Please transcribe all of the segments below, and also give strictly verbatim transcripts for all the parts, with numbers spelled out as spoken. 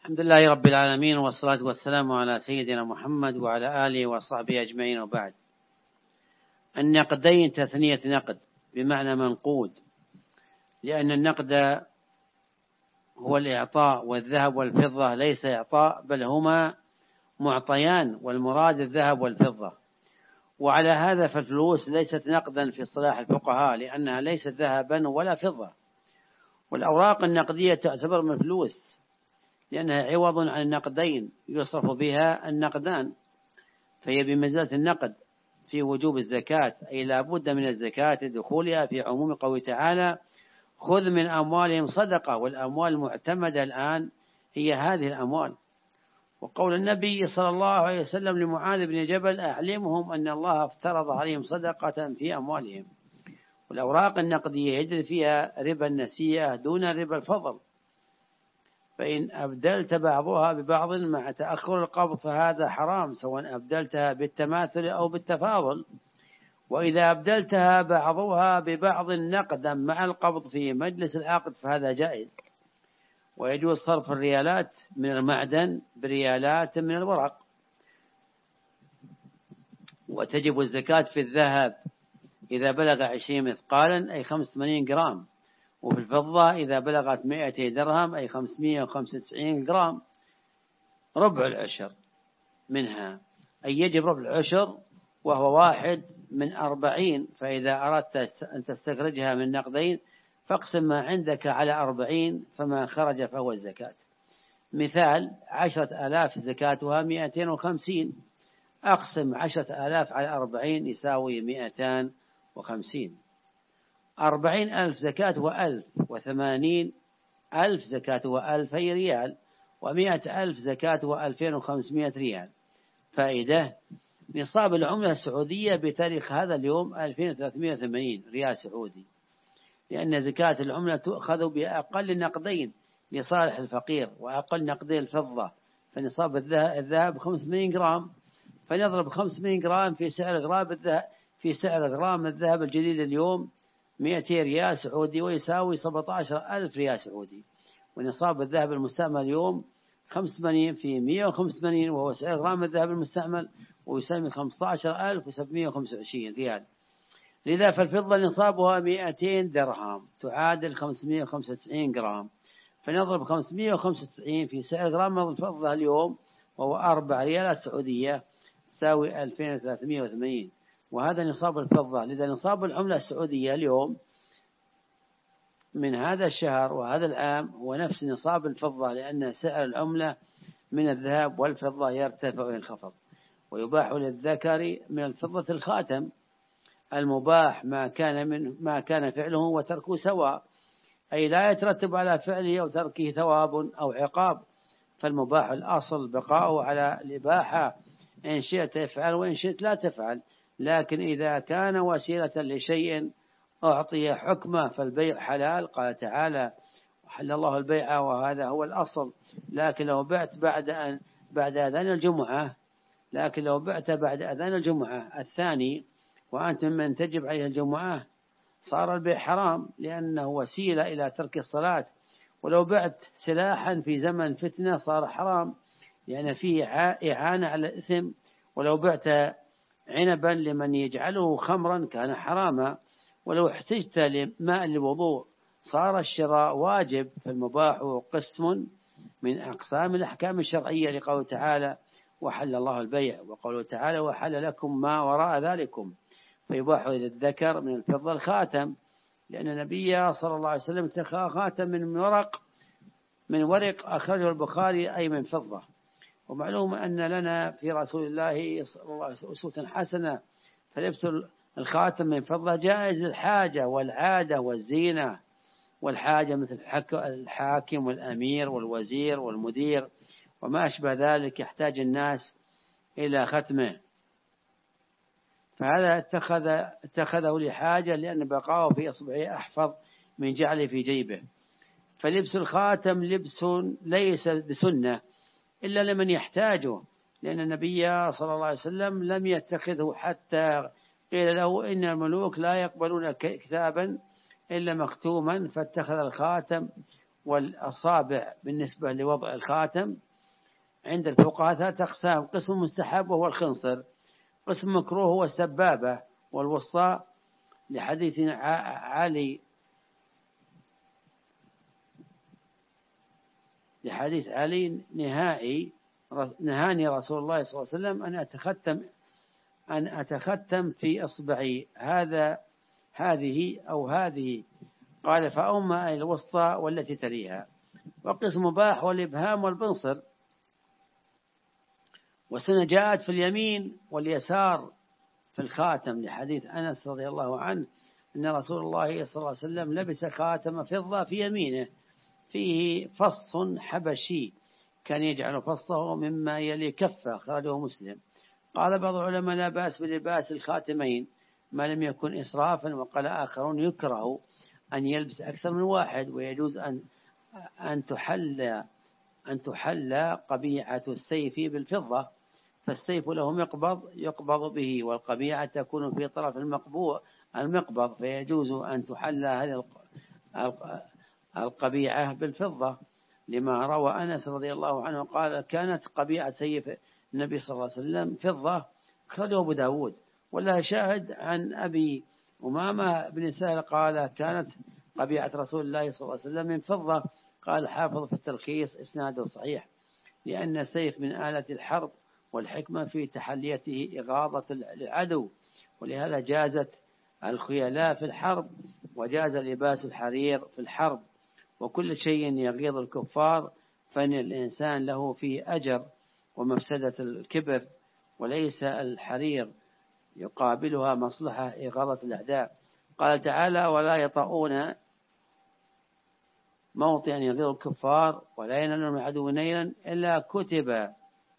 الحمد لله رب العالمين، والصلاة والسلام على سيدنا محمد وعلى آله وصحبه أجمعين، وبعد. النقدين تثنية نقد بمعنى منقود، لأن النقد هو الإعطاء، والذهب والفضة ليس إعطاء بل هما معطيان، والمراد الذهب والفضة. وعلى هذا فالفلوس ليست نقدا في اصطلاح الفقهاء، لأنها ليست ذهبا ولا فضة. والأوراق النقدية تعتبر من الفلوس لأنها عوض عن النقدين يصرف بها النقدان، فهي بمنزلة النقد في وجوب الزكاة، أي لا بد من الزكاة لدخولها في عموم قوله تعالى: خذ من أموالهم صدقة. والأموال المعتمدة الآن هي هذه الأموال. وقول النبي صلى الله عليه وسلم لمعاذ بن جبل: أعلمهم أن الله افترض عليهم صدقة في أموالهم. والأوراق النقدية يجري فيها ربا النسيئة دون ربا الفضل، فإن أبدلت بعضها ببعض مع تأخر القبض فهذا حرام، سواء أبدلتها بالتماثل أو بالتفاضل. وإذا أبدلتها بعضها ببعض نقدا مع القبض في مجلس العقد فهذا جائز. ويجوز صرف الريالات من المعدن بريالات من الورق. وتجب الزكاة في الذهب إذا بلغ عشرين مثقالا أي خمسة وثمانين جرام، وفي الفضة إذا بلغت مائتي درهم أي خمسمائة وخمسة وتسعين جرام، ربع العشر منها، أي يجب ربع العشر وهو واحد من أربعين. فإذا أردت أن تستخرجها من نقدين فاقسم ما عندك على أربعين، فما خرج فهو الزكاة. مثال: عشرة آلاف زكاتها مائتين وخمسين، أقسم عشرة آلاف على أربعين يساوي مائتان وخمسين. أربعين ألف زكاتها ألف، وثمانين ألف زكاتها ألفي ريال، ومائة ألف زكاتها ألفين وخمسمائة ريال. فائدة: نصاب العملة السعودية بتاريخ هذا اليوم ألفين وثلاثمائة وثمانين ريال سعودي، لأن زكاة العملة تؤخذ بأقل نقدين لصالح الفقير وأقل نقدين الفضة. فنصاب الذهب خمسة وثمانين جرام، فنضرب خمسة وثمانين جرام في سعر غرام الذهب في سعر غرام الذهب الجديد اليوم مائتين ريال سعودي، ويساوي سبعة عشر ألف ريال سعودي. ونصاب الذهب المستعمل اليوم خمسة وثمانين في مائة وخمسة وثمانين، وهو سعر غرام الذهب المستعمل، ويساوي خمسة عشر ألف وسبعمائة وخمسة وعشرين ريال. لذا فالفضة نصابها مائتين درهم تعادل خمسمائة وخمسة وتسعين جرام، فنضرب خمسمائة وخمسة وتسعين في سعر غرام الفضة اليوم وهو أربع ريالات سعودية تساوي ألفين وثلاثمائة وثمانين، وهذا نصاب الفضة. لذا نصاب العملة السعودية اليوم من هذا الشهر وهذا العام هو نفس نصاب الفضة، لأن سعر العملة من الذهب والفضة يرتفع وينخفض. ويباح للذكر من الفضة الخاتم. المباح ما كان من ما كان فعله وتركه سواء، أي لا يترتب على فعله أو تركه ثواب أو عقاب. فالمباح الأصل بقاؤه على الإباحة، إن شئت افعل وإن شئت لا تفعل. لكن إذا كان وسيلة لشيء أعطي حكمه فالبيع حلال. قال تعالى: وحل الله البيع وهذا هو الأصل. لكن لو بعت بعد أن بعد أذان الجمعة لكن لو بعت بعد أذان الجمعة الثاني وأنت من تجب عليه الجمعة صار البيع حرام، لأنه وسيلة إلى ترك الصلاة. ولو بعت سلاحا في زمن فتنة صار حرام، لأن فيه إعانة على الإثم. ولو بعت عنبا لمن يجعله خمرا كان حراما. ولو احتجت لماء للوضوء صار الشراء واجب. فالمباح قسم من أقسام الأحكام الشرعية، لقوله تعالى: وحل الله البيع، وقوله تعالى: وحل لكم ما وراء ذلكم. فيباح للذكر من الفضة الخاتم، لأن النبي صلى الله عليه وسلم اتخذ خاتم من ورق من ورق أخرجه البخاري أي من فضة. ومعلوم أن لنا في رسول الله صلى الله عليه وسلم أسوة حسنة، فلبس الخاتم من فضة جائز الحاجة والعادة والزينة. والحاجة مثل الحاكم والأمير والوزير والمدير وما أشبه ذلك يحتاج الناس إلى ختمه، فهذا اتخذ اتخذه لحاجة، لأن بقاؤه في إصبعه أحفظ من جعله في جيبه. فلبس الخاتم لبس ليس بسنة إلا لمن يحتاجه، لأن النبي صلى الله عليه وسلم لم يتخذه حتى قيل له: إن الملوك لا يقبلون كتابا إلا مختوما، فاتخذ الخاتم والأصابع بالنسبة لوضع الخاتم عند الفقهاء ثلاثة أقسام: قسم مستحب وهو الخنصر، قسم مكروه هو السبابة والوسطى، لحديث علي لحديث علي نهائي نهاني رسول الله صلى الله عليه وسلم أن أتختم أن أتختم في إصبعي هذا هذه أو هذه، قال فأما الوسطى والتي تليها. وقسم مباح والإبهام والبنصر. وسنة جاءت في اليمين واليسار في الخاتم، لحديث أنس رضي الله عنه أن رسول الله صلى الله عليه وسلم لبس خاتم فضة في يمينه فيه فص حبشي، كان يجعل فصه مما يلي كفه، أخرجه مسلم. قال بعض العلماء لا بأس بلباس الخاتمين ما لم يكن إسرافا، وقال آخرون يكره أن يلبس أكثر من واحد، ويجوز أن أن تحل أن تحل قبيعة السيف بالفضة، فالسيف له مقبض يقبض به، والقبيعة تكون في طرف المقبوع المقبض، فيجوز أن تحل هذه القبيعة بالفضة، لما روى أنس رضي الله عنه قال كانت قبيعة سيف النبي صلى الله عليه وسلم فضة، أخرجه أبو داود. ولا شاهد عن أبي أمامة بن سهل قال كانت قبيعة رسول الله صلى الله عليه وسلم من فضة، قال حافظ في التلخيص إسناده صحيح، لأن السيف من آلة الحرب، والحكمة في تحليته إغاظة العدو، ولهذا جازت الخيلاء في الحرب، وجاز لباس الحرير في الحرب. وكل شيء يغيظ الكفار فإن الإنسان له فيه أجر ومفسدة الكبر، وليس الحرير يقابلها مصلحة إغاظة الأعداء. قال تعالى ولا يطؤون موطئا يغيظ الكفار ولا ينالون من عدو نيلا إلا كتب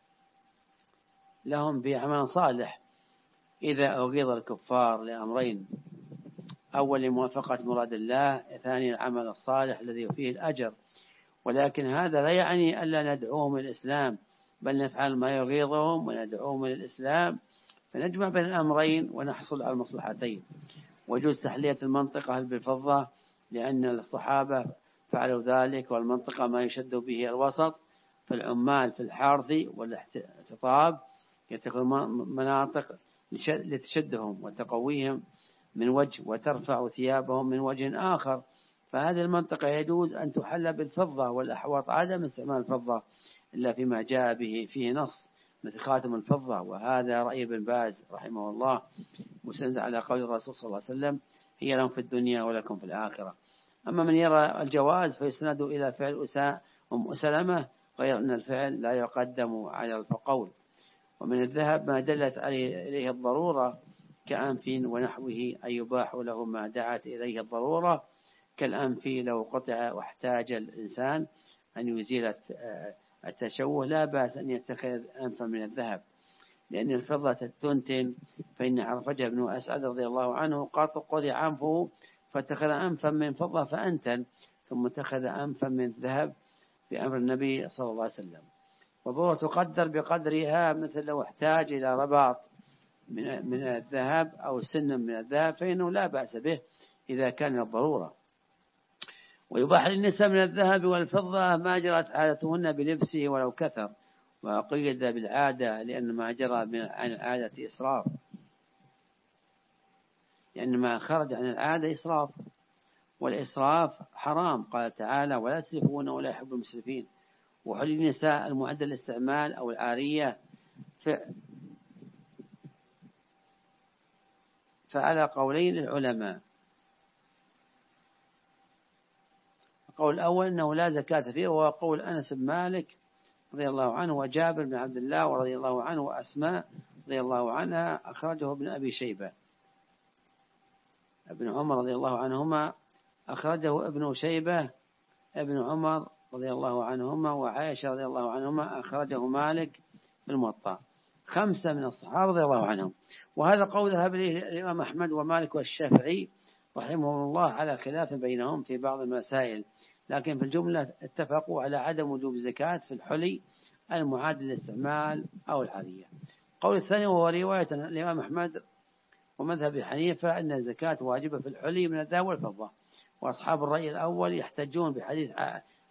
لهم بعمل صالح. إذا أغيظ الكفار لأمرين: أول لموافقة مراد الله، ثاني العمل الصالح الذي فيه الأجر. ولكن هذا لا يعني ألا ندعوهم للإسلام، بل نفعل ما يغيظهم وندعوهم للإسلام، فنجمع بين الأمرين ونحصل على المصلحتين. ويجوز تحلية المنطقة بالفضة لأن الصحابة فعلوا ذلك، والمنطقة ما يشد به الوسط، فالعمال في الحارث والاحتطاب يتخذون مناطق لتشدهم وتقويهم من وجه وترفع ثيابهم من وجه آخر، فهذه المنطقة يجوز أن تحل بالفضة، والأحوط عدم استعمال الفضة إلا فيما جاء به فيه نص مثل خاتم الفضة. وهذا رأي ابن باز رحمه الله مسند على قول الرسول صلى الله عليه وسلم هي لهم في الدنيا ولكم في الآخرة. أما من يرى الجواز فيسند إلى فعل أم سلمة، غير أن الفعل لا يقدم على القول. ومن الذهب ما دلت عليه الضرورة كأنف ونحوه، أن يباح له ما دعت إليه الضرورة، كالأنف لو قطع واحتاج الإنسان أن يزيل التشوه لا بأس أن يتخذ أنفا من الذهب، لأن الفضة تنتن. فإن عرفجة بن أسعد رضي الله عنه قطع أنفه فاتخذ أنفا من فضة فأنتن، ثم اتخذ أنفا من ذهب بأمر النبي صلى الله عليه وسلم. وضرورة تقدر بقدرها، مثل لو احتاج إلى رباط من من الذهب أو سن من الذهب فإنه لا بأس به إذا كان الضرورة. ويباح للنساء من الذهب والفضة ما جرت عادتهن بلبسه ولو كثر، وقيد بالعادة لأن ما جرى عن العادة إسراف، لأن ما خرج عن العادة إسراف، والإسراف حرام. قال تعالى ولا تسرفون ولا يحب المسرفين. وحل النساء المعدة للاستعمال أو العارية فعلى قولين للعلماء. القول الأول أنه لا زكاة فيه، وهو قول أنس بن مالك رضي الله عنه وجابر بن عبد الله ورضي الله عنه وأسماء رضي الله عنها، أخرجه ابن أبي شيبة. ابن عمر رضي الله عنهما أخرجه ابن شيبة، ابن عمر رضي الله عنهما وعائشة رضي الله عنهما أخرجه مالك بالموطأ، خمسة من الصحابة رضي الله عنهم. وهذا قول ذهب إليه الإمام أحمد ومالك والشافعي رحمه الله على خلاف بينهم في بعض المسائل، لكن في الجملة اتفقوا على عدم وجوب الزكاة في الحلي المعاد للاستعمال أو العارية. قول الثاني وهو رواية الإمام أحمد ومذهب حنيفة أن الزكاة واجبة في الحلي من الذهب والفضة. وأصحاب الرأي الأول يحتجون بحديث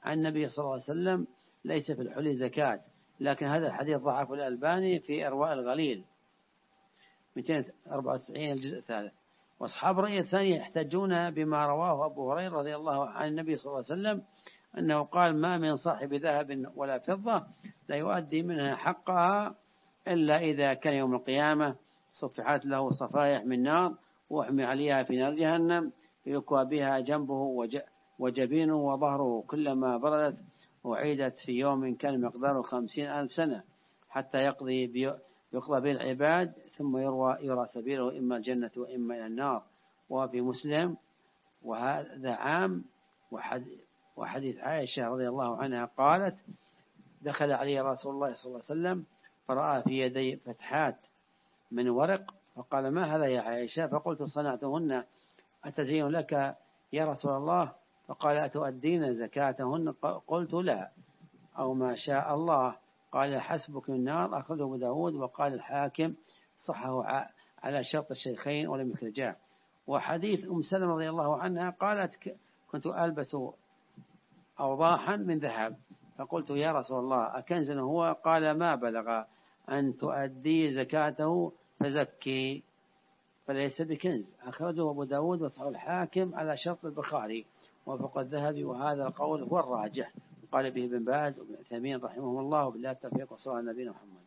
عن النبي صلى الله عليه وسلم ليس في الحلي زكاة، لكن هذا الحديث ضعفه الألباني في إرواء الغليل مئتين وأربعة وتسعين الجزء الثالث. وأصحاب الرأي الثاني يحتجون بما رواه أبو هريرة رضي الله عنه عن النبي صلى الله عليه وسلم أنه قال: ما من صاحب ذهب ولا فضة لا يؤدي منها حقها إلا إذا كان يوم القيامة صفحت له صفائح من نار وأحمي عليها في نار جهنم فيكوى بها جنبه وجبينه وظهره كلما بردت وعيدت في يوم كان مقداره خمسين ألف سنة حتى يقضي يقضى به العباد ثم يروى يرى سبيله إما الجنة وإما إلى النار. وفي مسلم وهذا عام وحديث عائشة رضي الله عنها قالت: دخل علي رسول الله صلى الله عليه وسلم فرأى في يدي فتحات من ورق فقال: ما هذا يا عائشة؟ فقلت: صنعتهن أتزين لك يا رسول الله؟ فقال: أتؤدين زكاتهن؟ قلت: لا، أو ما شاء الله. قال: حسبك النار. أخرجه أبو داود. وقال الحاكم صحه على شرط الشيخين ولم يخرجاه. وحديث أم سلمة رضي الله عنها قالت: كنت ألبس أوضاحا من ذهب فقلت: يا رسول الله أكنز هو؟ قال: ما بلغ أن تؤدي زكاته فزكي، فليس بكنز. أخرجه أبو داود وصححه الحاكم على شرط البخاري وفق الذهبي، وهذا القول هو الراجح. قال به ابن باز وابن عثيمين رحمهم الله، وبالله التوفيق، وصلى على نبينا محمد.